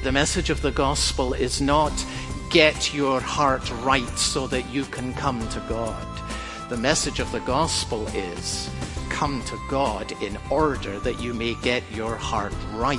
The message of the gospel is not get your heart right so that you can come to God. The message of the gospel is come to God in order that you may get your heart right.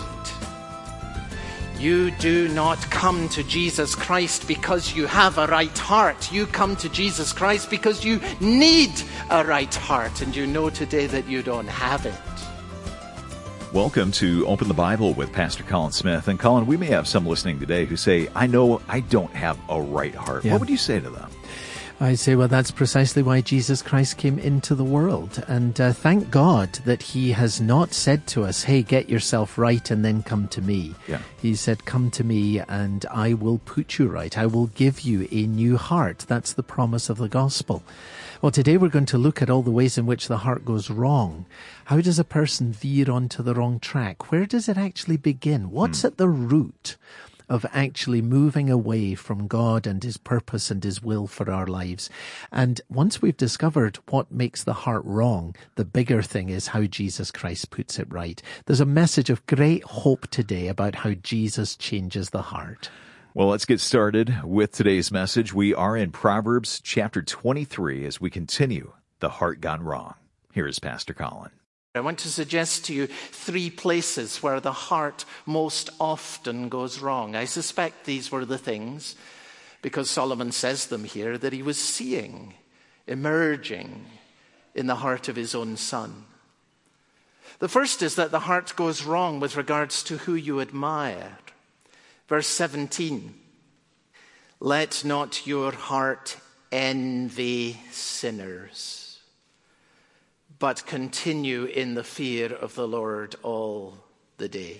You do not come to Jesus Christ because you have a right heart. You come to Jesus Christ because you need a right heart, and you know today that you don't have it. Welcome to Open the Bible with Pastor Colin Smith. And Colin, we may have some listening today who say, I know I don't have a right heart. What would you say to them? I say, well, that's precisely why Jesus Christ came into the world. And thank God that he has not said to us, hey, get yourself right and then come to me. Yeah. He said, come to me and I will put you right. I will give you a new heart. That's the promise of the gospel. Well, today we're going to look at all the ways in which the heart goes wrong. How does a person veer onto the wrong track? Where does it actually begin? What's at the root of actually moving away from God and his purpose and his will for our lives? And once we've discovered what makes the heart wrong, the bigger thing is how Jesus Christ puts it right. There's a message of great hope today about how Jesus changes the heart. Well, let's get started with today's message. We are in Proverbs chapter 23 as we continue The Heart Gone Wrong. Here is Pastor Colin. I want to suggest to you 3 places where the heart most often goes wrong. I suspect these were the things, because Solomon says them here, that he was seeing emerging in the heart of his own son. The first is that the heart goes wrong with regards to who you admire. Verse 17, let not your heart envy sinners, but continue in the fear of the Lord all the day.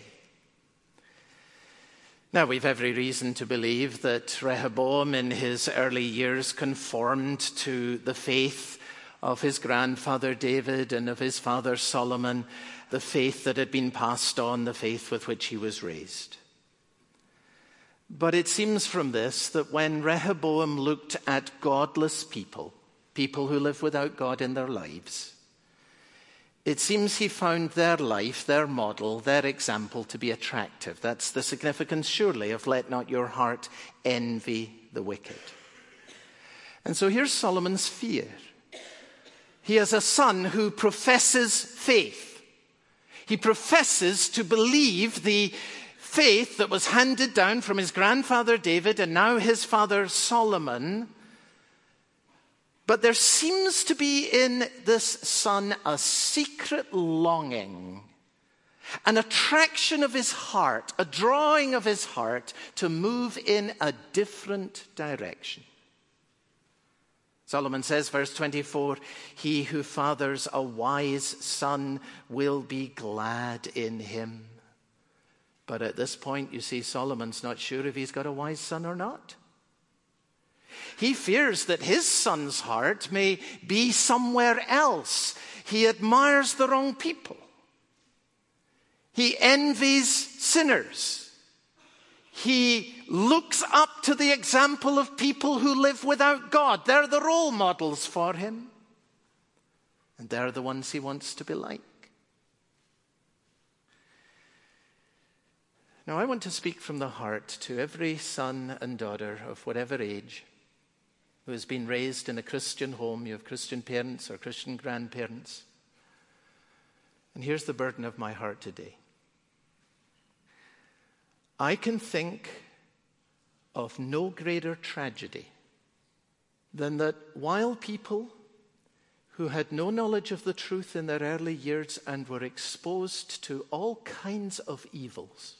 Now, we've every reason to believe that Rehoboam in his early years conformed to the faith of his grandfather David and of his father Solomon, the faith that had been passed on, the faith with which he was raised. But it seems from this that when Rehoboam looked at godless people, people who live without God in their lives, it seems he found their life, their model, their example to be attractive. That's the significance, surely, of let not your heart envy the wicked. And so here's Solomon's fear. He has a son who professes faith. He professes to believe the faith that was handed down from his grandfather David and now his father Solomon. But there seems to be in this son a secret longing, an attraction of his heart, a drawing of his heart to move in a different direction. Solomon says, verse 24, he who fathers a wise son will be glad in him. But at this point, you see, Solomon's not sure if he's got a wise son or not. He fears that his son's heart may be somewhere else. He admires the wrong people. He envies sinners. He looks up to the example of people who live without God. They're the role models for him. And they're the ones he wants to be like. Now, I want to speak from the heart to every son and daughter of whatever age who has been raised in a Christian home. You have Christian parents or Christian grandparents. And here's the burden of my heart today. I can think of no greater tragedy than that while people who had no knowledge of the truth in their early years and were exposed to all kinds of evils,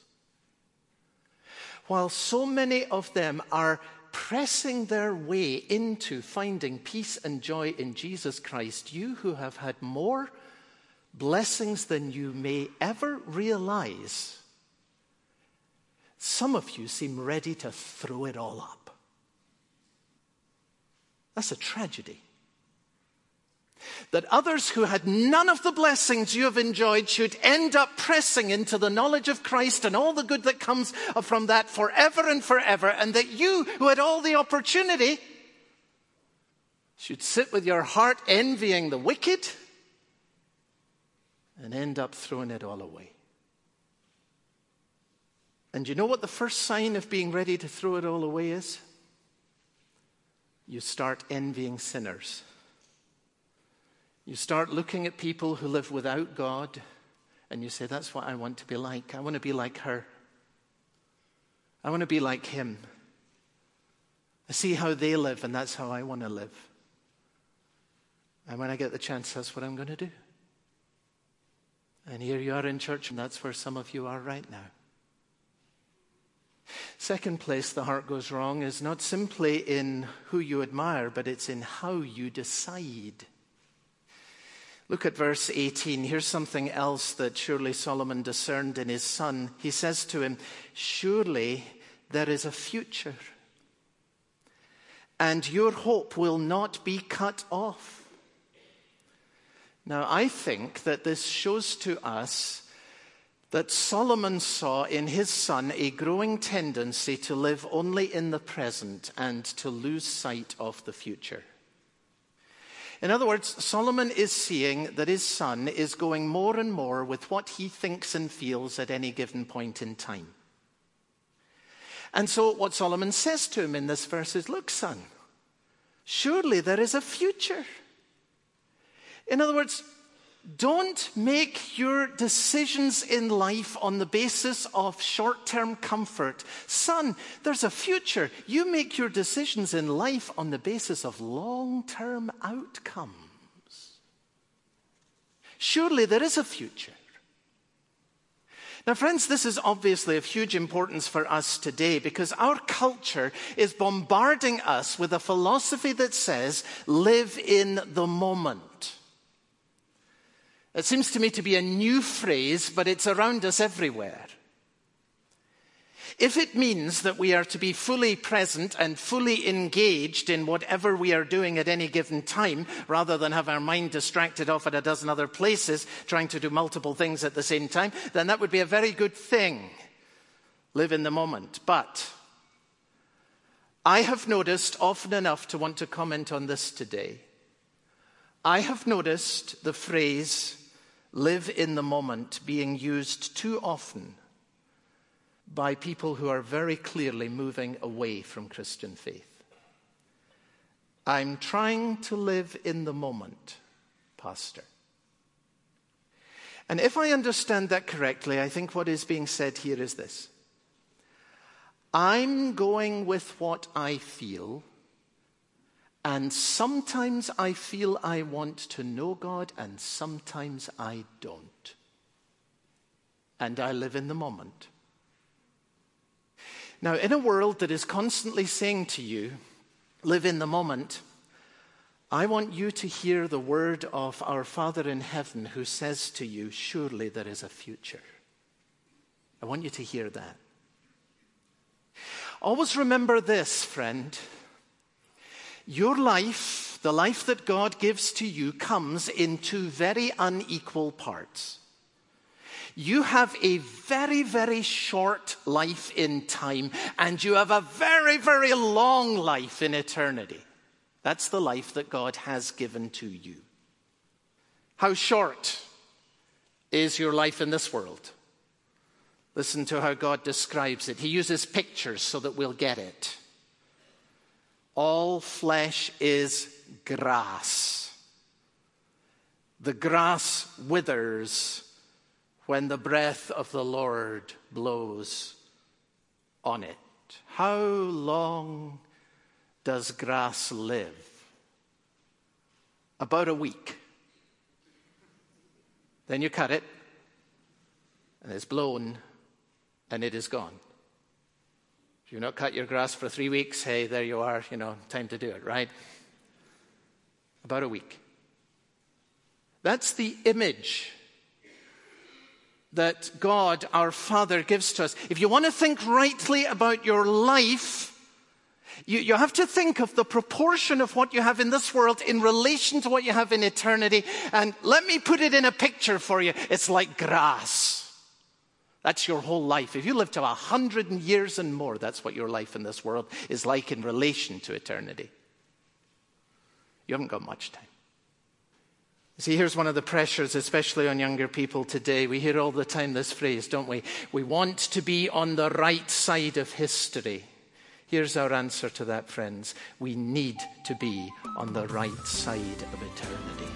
while so many of them are pressing their way into finding peace and joy in Jesus Christ, you who have had more blessings than you may ever realize, some of you seem ready to throw it all up. That's a tragedy. That others who had none of the blessings you have enjoyed should end up pressing into the knowledge of Christ and all the good that comes from that forever and forever, and that you who had all the opportunity should sit with your heart envying the wicked and end up throwing it all away. And you know what the first sign of being ready to throw it all away is? You start envying sinners. You start looking at people who live without God, and you say, that's what I want to be like. I want to be like her. I want to be like him. I see how they live, and that's how I want to live. And when I get the chance, that's what I'm going to do. And here you are in church, and that's where some of you are right now. Second place the heart goes wrong is not simply in who you admire, but it's in how you decide. Look at verse 18. Here's something else that surely Solomon discerned in his son. He says to him, surely there is a future, and your hope will not be cut off. Now, I think that this shows to us that Solomon saw in his son a growing tendency to live only in the present and to lose sight of the future. In other words, Solomon is seeing that his son is going more and more with what he thinks and feels at any given point in time. And so what Solomon says to him in this verse is, look, son, surely there is a future. In other words, don't make your decisions in life on the basis of short-term comfort. Son, there's a future. You make your decisions in life on the basis of long-term outcomes. Surely there is a future. Now, friends, this is obviously of huge importance for us today because our culture is bombarding us with a philosophy that says, live in the moment. It seems to me to be a new phrase, but it's around us everywhere. If it means that we are to be fully present and fully engaged in whatever we are doing at any given time, rather than have our mind distracted off at a dozen other places, trying to do multiple things at the same time, then that would be a very good thing. Live in the moment. But I have noticed often enough to want to comment on this today. I have noticed the phrase, live in the moment, being used too often by people who are very clearly moving away from Christian faith. I'm trying to live in the moment, Pastor. And if I understand that correctly, I think what is being said here is this. I'm going with what I feel, and sometimes I feel I want to know God, and sometimes I don't. And I live in the moment. Now, in a world that is constantly saying to you, live in the moment, I want you to hear the word of our Father in heaven who says to you, surely there is a future. I want you to hear that. Always remember this, friend. Your life, the life that God gives to you, comes in two very unequal parts. You have a very, very short life in time, and you have a very, very long life in eternity. That's the life that God has given to you. How short is your life in this world? Listen to how God describes it. He uses pictures so that we'll get it. All flesh is grass. The grass withers when the breath of the Lord blows on it. How long does grass live? About a week. Then you cut it, and it's blown, and it is gone. If you've not cut your grass for 3 weeks, hey, there you are, time to do it, right? About a week. That's the image that God, our Father, gives to us. If you want to think rightly about your life, you have to think of the proportion of what you have in this world in relation to what you have in eternity. And let me put it in a picture for you. It's like grass. That's your whole life. If you live to 100 years and more, that's what your life in this world is like in relation to eternity. You haven't got much time. See, here's one of the pressures, especially on younger people today. We hear all the time this phrase, don't we? We want to be on the right side of history. Here's our answer to that, friends. We need to be on the right side of eternity.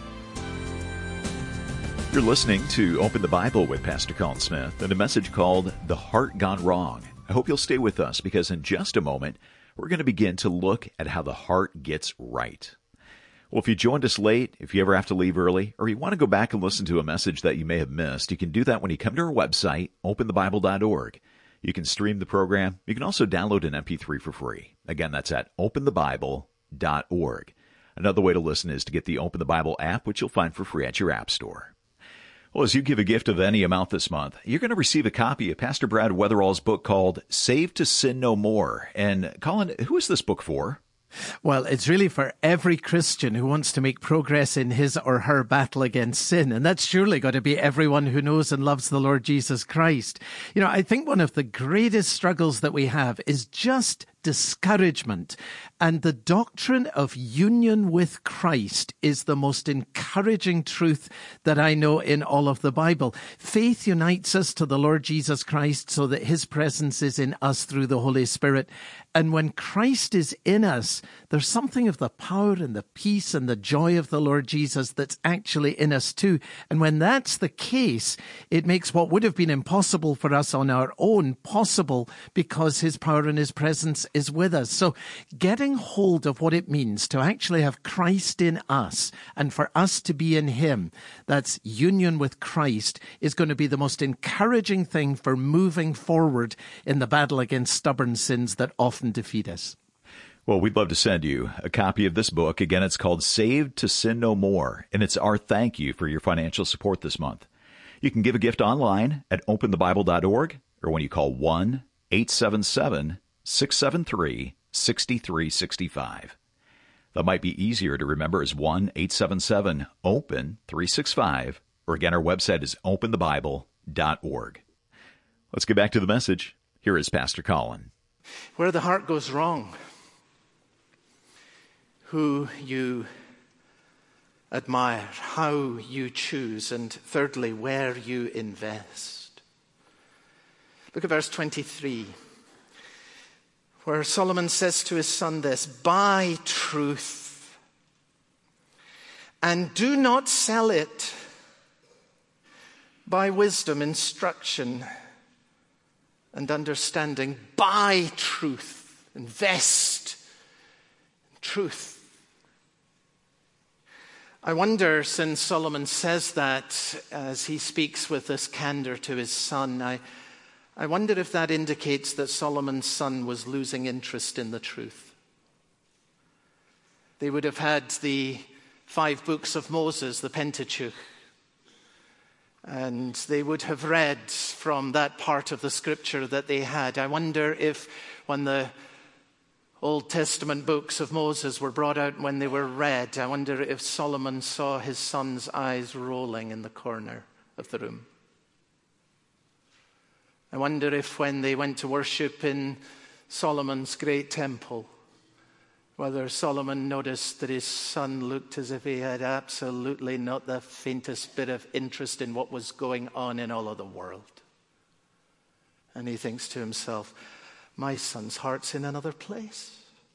You're listening to Open the Bible with Pastor Colin Smith and a message called The Heart Gone Wrong. I hope you'll stay with us because in just a moment, we're going to begin to look at how the heart gets right. Well, if you joined us late, if you ever have to leave early, or you want to go back and listen to a message that you may have missed, you can do that when you come to our website, openthebible.org. You can stream the program. You can also download an MP3 for free. Again, that's at openthebible.org. Another way to listen is to get the Open the Bible app, which you'll find for free at your app store. Well, as you give a gift of any amount this month, you're going to receive a copy of Pastor Brad Weatherall's book called Saved to Sin No More. And Colin, who is this book for? Well, it's really for every Christian who wants to make progress in his or her battle against sin. And that's surely got to be everyone who knows and loves the Lord Jesus Christ. You know, I think one of the greatest struggles that we have is just discouragement. And the doctrine of union with Christ is the most encouraging truth that I know in all of the Bible. Faith unites us to the Lord Jesus Christ so that his presence is in us through the Holy Spirit. And when Christ is in us, there's something of the power and the peace and the joy of the Lord Jesus that's actually in us too. And when that's the case, it makes what would have been impossible for us on our own possible because his power and his presence is with us. So getting hold of what it means to actually have Christ in us and for us to be in him, that's union with Christ, is going to be the most encouraging thing for moving forward in the battle against stubborn sins that often defeat us. Well, we'd love to send you a copy of this book. Again, it's called Saved to Sin No More, and it's our thank you for your financial support this month. You can give a gift online at openthebible.org or when you call 1-877-673-6365. That might be easier to remember as 1-877-OPEN-365, or again, our website is openthebible.org. Let's get back to the message. Here is Pastor Colin. Where the heart goes wrong, who you admire, how you choose, and thirdly, where you invest. Look at verse 23, where Solomon says to his son this, "Buy truth, and do not sell it. Buy wisdom, instruction, and understanding." Buy truth, invest in truth. I wonder, since Solomon says that as he speaks with this candor to his son, I wonder if that indicates that Solomon's son was losing interest in the truth. They would have had the 5 books of Moses, the Pentateuch, and they would have read from that part of the scripture that they had. I wonder if when the Old Testament books of Moses were brought out, when they were read, I wonder if Solomon saw his son's eyes rolling in the corner of the room. I wonder if when they went to worship in Solomon's great temple, whether Solomon noticed that his son looked as if he had absolutely not the faintest bit of interest in what was going on in all of the world. And he thinks to himself, my son's heart's in another place.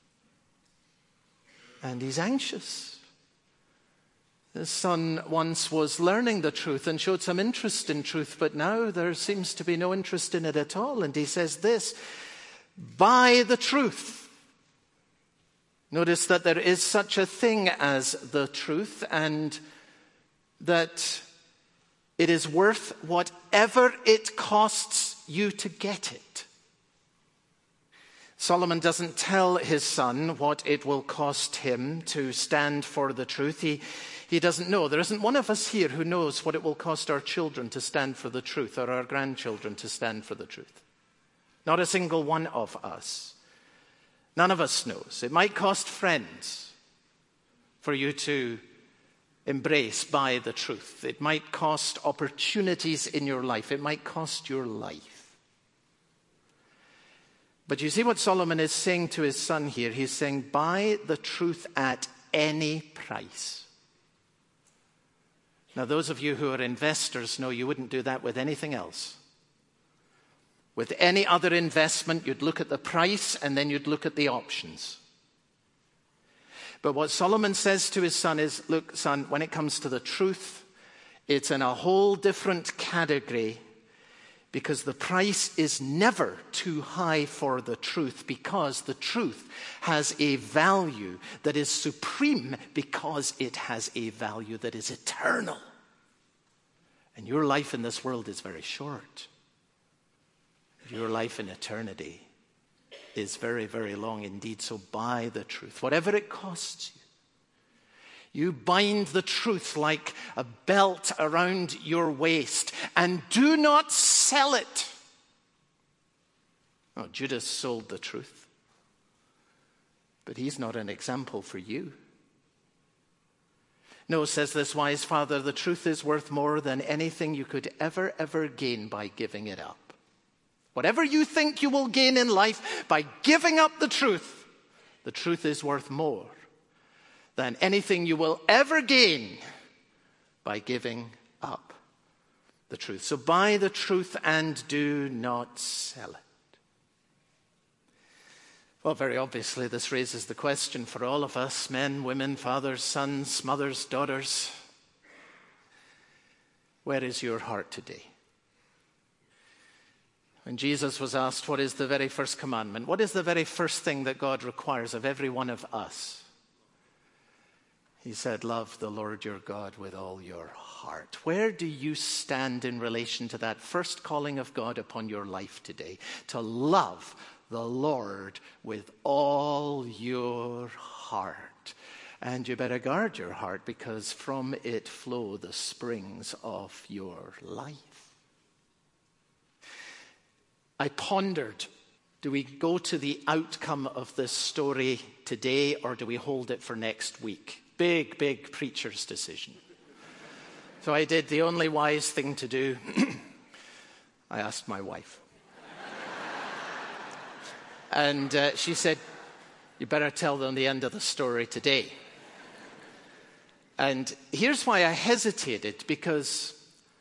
And he's anxious. His son once was learning the truth and showed some interest in truth, but now there seems to be no interest in it at all. And he says this, buy the truth. Notice that there is such a thing as the truth, and that it is worth whatever it costs you to get it. Solomon doesn't tell his son what it will cost him to stand for the truth. He doesn't know. There isn't one of us here who knows what it will cost our children to stand for the truth, or our grandchildren to stand for the truth. Not a single one of us. None of us knows. It might cost friends for you to embrace by the truth. It might cost opportunities in your life. It might cost your life. But you see what Solomon is saying to his son here? He's saying, buy the truth at any price. Now, those of you who are investors know you wouldn't do that with anything else. With any other investment, you'd look at the price and then you'd look at the options. But what Solomon says to his son is, look, son, when it comes to the truth, it's in a whole different category, because the price is never too high for the truth, because the truth has a value that is supreme, because it has a value that is eternal. And your life in this world is very short. Your life in eternity is very, very long indeed. So buy the truth, whatever it costs you. You bind the truth like a belt around your waist, and do not sell it. Oh, Judas sold the truth, but he's not an example for you. No, says this wise father, the truth is worth more than anything you could ever gain by giving it up. Whatever you think you will gain in life by giving up the truth is worth more than anything you will ever gain by giving up the truth. So buy the truth and do not sell it. Well, very obviously, this raises the question for all of us, men, women, fathers, sons, mothers, daughters. Where is your heart today? When Jesus was asked, what is the very first commandment? What is the very first thing that God requires of every one of us? He said, love the Lord your God with all your heart. Where do you stand in relation to that first calling of God upon your life today? To love the Lord with all your heart. And you better guard your heart, because from it flow the springs of your life. I pondered, do we go to the outcome of this story today, or do we hold it for next week? Big preacher's decision. So I did the only wise thing to do. I asked my wife. And she said, you better tell them the end of the story today. And here's why I hesitated, because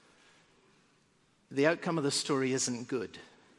the outcome of the story isn't good.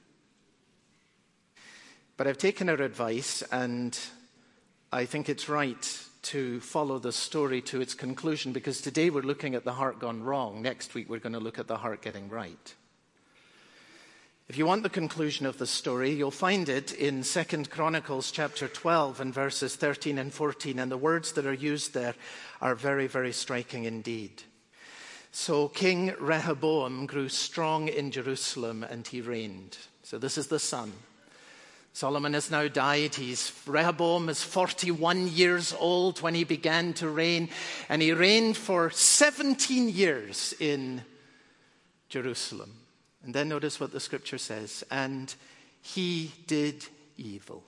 But I've taken her advice, and I think it's right to follow the story to its conclusion, because today we're looking at the heart gone wrong. Next week we're going to look at the heart getting right. If you want the conclusion of the story, you'll find it in 2 Chronicles chapter 12 and verses 13 and 14, and the words that are used there are very, very striking indeed. So King Rehoboam grew strong in Jerusalem, and he reigned. So this is the son. Solomon has now died. Rehoboam is 41 years old when he began to reign, and he reigned for 17 years in Jerusalem. And then notice what the scripture says, and he did evil.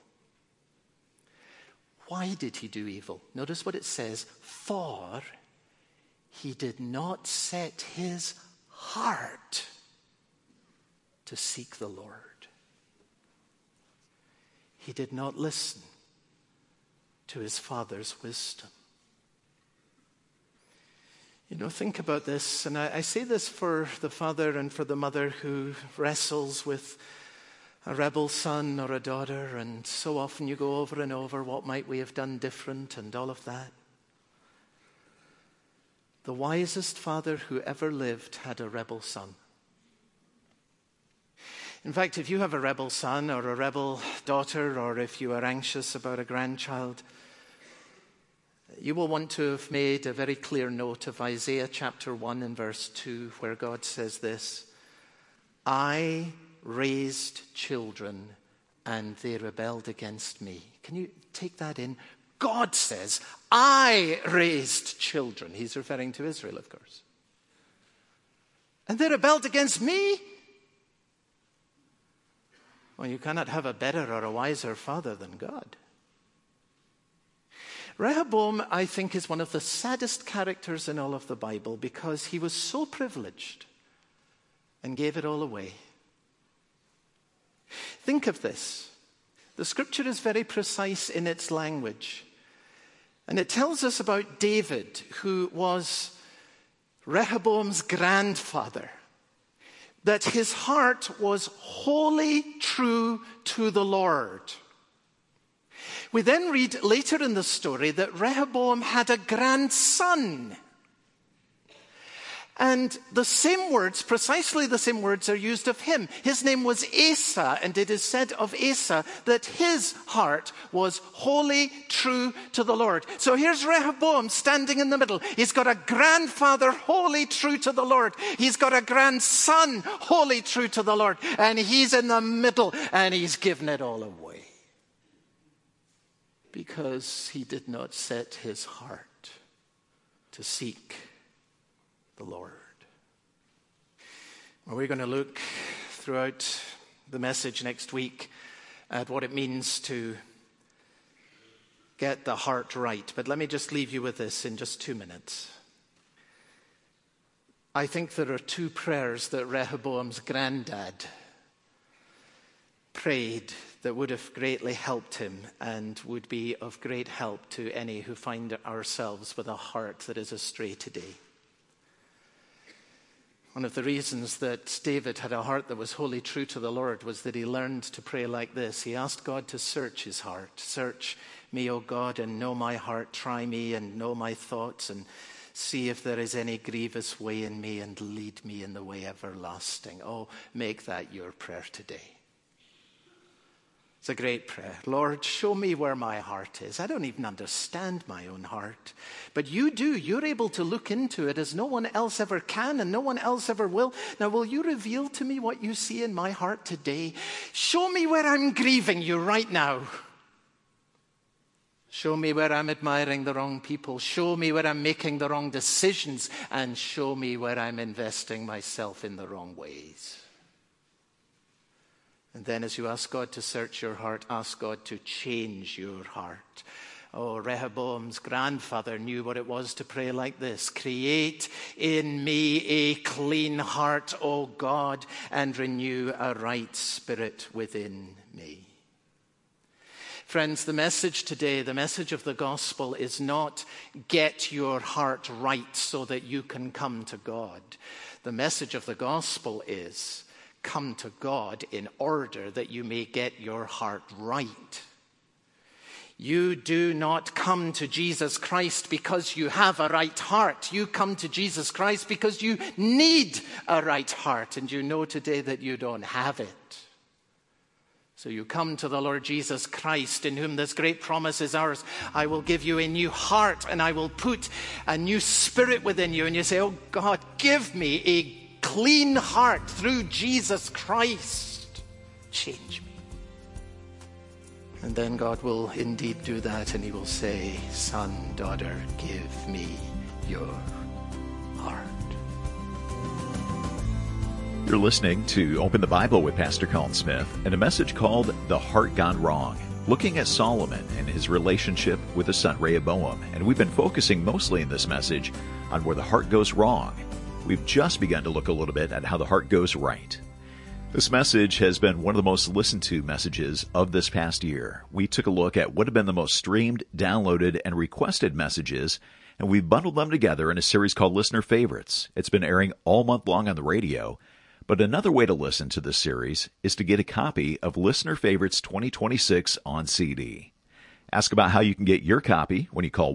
Why did he do evil? Notice what it says, for he did not set his heart to seek the Lord. He did not listen to his father's wisdom. You know, think about this, and I say this for the father and for the mother who wrestles with a rebel son or a daughter, and so often you go over and over, what might we have done different and all of that. The wisest father who ever lived had a rebel son. In fact, if you have a rebel son or a rebel daughter, or if you are anxious about a grandchild, you will want to have made a very clear note of Isaiah chapter 1 and verse 2, where God says this, I raised children and they rebelled against me. Can you take that in? God says, I raised children. He's referring to Israel, of course. And they rebelled against me? Well, you cannot have a better or a wiser father than God. Rehoboam, I think, is one of the saddest characters in all of the Bible, because he was so privileged and gave it all away. Think of this. The scripture is very precise in its language. And it tells us about David, who was Rehoboam's grandfather, that his heart was wholly true to the Lord. We then read later in the story that Rehoboam had a grandson. And the same words, precisely the same words, are used of him. His name was Asa, and it is said of Asa that his heart was wholly true to the Lord. So here's Rehoboam standing in the middle. He's got a grandfather wholly true to the Lord. He's got a grandson wholly true to the Lord. And he's in the middle, and he's given it all away. Because he did not set his heart to seek the Lord. Well, we're going to look throughout the message next week at what it means to get the heart right. But let me just leave you with this in just 2 minutes. I think there are 2 prayers that Rehoboam's granddad prayed that would have greatly helped him and would be of great help to any who find ourselves with a heart that is astray today. One of the reasons that David had a heart that was wholly true to the Lord was that he learned to pray like this. He asked God to search his heart. Search me, O God, and know my heart. Try me and know my thoughts, and see if there is any grievous way in me, and lead me in the way everlasting. Oh, make that your prayer today. It's a great prayer. Lord, show me where my heart is. I don't even understand my own heart. But you do. You're able to look into it as no one else ever can and no one else ever will. Now, will you reveal to me what you see in my heart today? Show me where I'm grieving you right now. Show me where I'm admiring the wrong people. Show me where I'm making the wrong decisions. And show me where I'm investing myself in the wrong ways. And then as you ask God to search your heart, ask God to change your heart. Oh, Rehoboam's grandfather knew what it was to pray like this. Create in me a clean heart, O God, and renew a right spirit within me. Friends, the message today, the message of the gospel is not get your heart right so that you can come to God. The message of the gospel is come to God in order that you may get your heart right. You do not come to Jesus Christ because you have a right heart. You come to Jesus Christ because you need a right heart, and you know today that you don't have it. So you come to the Lord Jesus Christ, in whom this great promise is ours. I will give you a new heart, and I will put a new spirit within you. And you say, oh God, give me a clean heart through Jesus Christ. Change me. And then God will indeed do that, and he will say, son, daughter, give me your heart. You're listening to Open the Bible with Pastor Colin Smith and a message called The Heart Gone Wrong, looking at Solomon and his relationship with his son Rehoboam. And we've been focusing mostly in this message on where the heart goes wrong. We've just begun to look a little bit at how the heart goes right. This message has been one of the most listened to messages of this past year. We took a look at what have been the most streamed, downloaded, and requested messages, and we've bundled them together in a series called Listener Favorites. It's been airing all month long on the radio, but another way to listen to this series is to get a copy of Listener Favorites 2026 on CD. Ask about how you can get your copy when you call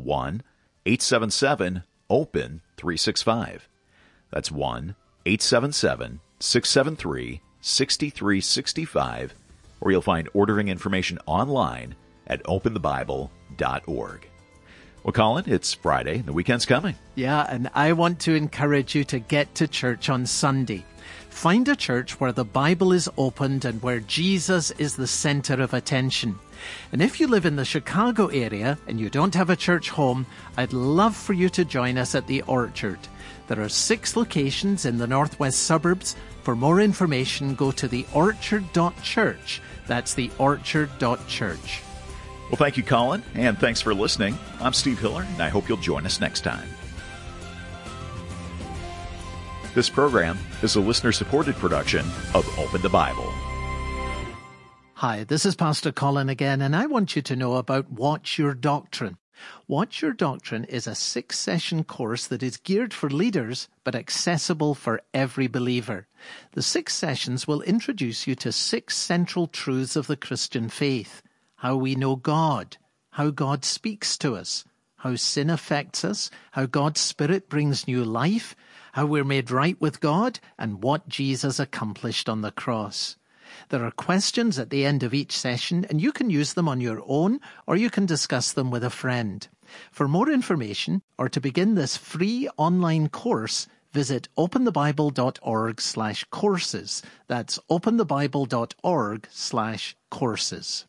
1-877-OPEN-365. That's 1-877-673-6365, or you'll find ordering information online at openthebible.org. Well, Colin, it's Friday. The weekend's coming. Yeah, and I want to encourage you to get to church on Sunday. Find a church where the Bible is opened and where Jesus is the center of attention. And if you live in the Chicago area and you don't have a church home, I'd love for you to join us at the Orchard. There are 6 locations in the northwest suburbs. For more information, go to theorchard.church. That's theorchard.church. Well, thank you, Colin, and thanks for listening. I'm Steve Hiller, and I hope you'll join us next time. This program is a listener-supported production of Open the Bible. Hi, this is Pastor Colin again, and I want you to know about Watch Your Doctrine. Watch Your Doctrine is a 6-session course that is geared for leaders but accessible for every believer. The 6 sessions will introduce you to 6 central truths of the Christian faith: how we know God, how God speaks to us, how sin affects us, how God's Spirit brings new life, how we're made right with God, and what Jesus accomplished on the cross. There are questions at the end of each session, and you can use them on your own, or you can discuss them with a friend. For more information, or to begin this free online course, visit openthebible.org/courses. That's openthebible.org/courses.